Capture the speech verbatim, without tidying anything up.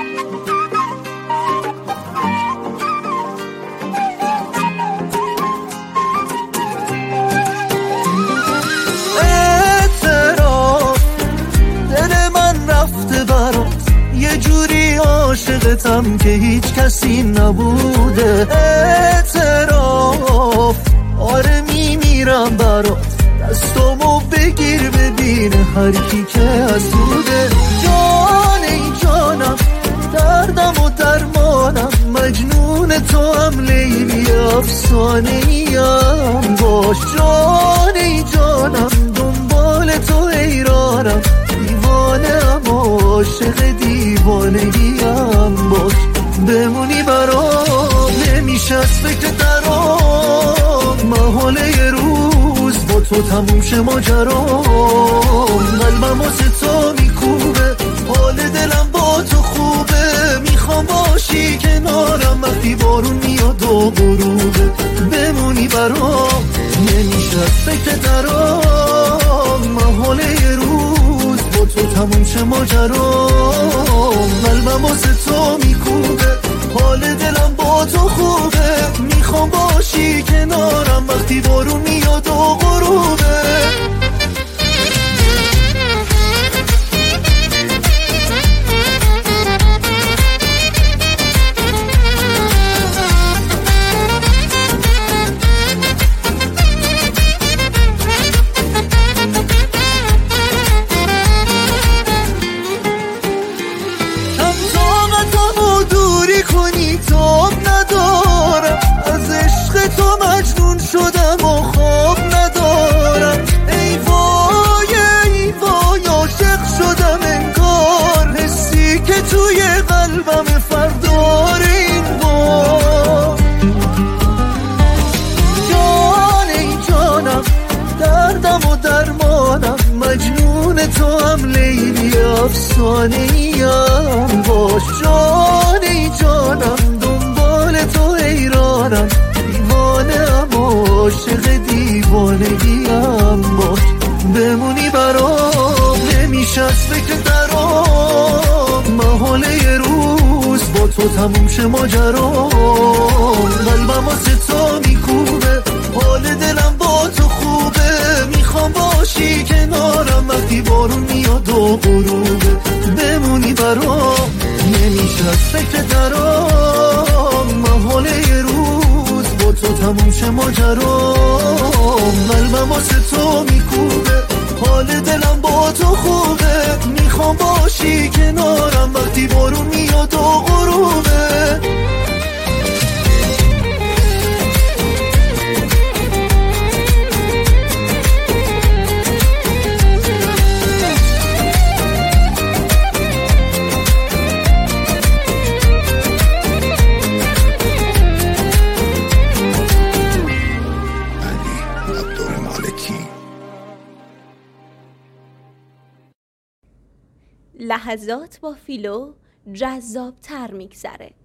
عاشقتم که هیچ کسی نبوده. اعتراف آره میمیرم برات، دستامو بگیر ببین هر کی که حسوده. جان ای جانم دردم و درمانم، مجنون تو هم لیلی افسانه ایم باش. جان ای جانم دنبال تو حیرانم، دیوانه اما عاشق دیوانگیم باش. بمونی برام نمیشه از فکر درام، محاله یه روز با تو تموم شه ماجرام. قلبم واسه تو میکوبه، حال دلم با تو خوبه، میخوام باشی کنارم وقتی بارون میاد و غروبه. بمونی برام نمیشه از فکر درام، محاله یه روز با تو تموم شه ماجرام. قلبم واسه تو میکوبه، حال دلم با تو خوبه، میخوام باشی کنارم وقتی بارون میاد و غروبه. شدم و خواب ندارم، ای وای ای وای عاشق شدم انگار، حسی که توی قلبم فردار این بار. جان ای جانم دردم و درمانم، مجنون تو هم لیلی افسانه ایم باش. جان ای جانم دنبال تو حیرانم، عاشق دیوانگیم باش. بمونی برام نمیشه از فکر درام، محاله یه روز با تو تموم شه ماجرام. قلبم واسه تو میکوبه، حال دلم با تو خوبه، میخوام باشی کنارم وقتی بارون میاد و غروبه. بمونی برام نمیشه از فکر درام، محاله یه روز با تو تموم شه ماجرام. قلبم واسه تو میکوبه، حال دلم با تو خوبه، میخوام باشی کنارم وقتی بارون میاد و غروبه. لحظات با فیلو جذاب تر میگذره.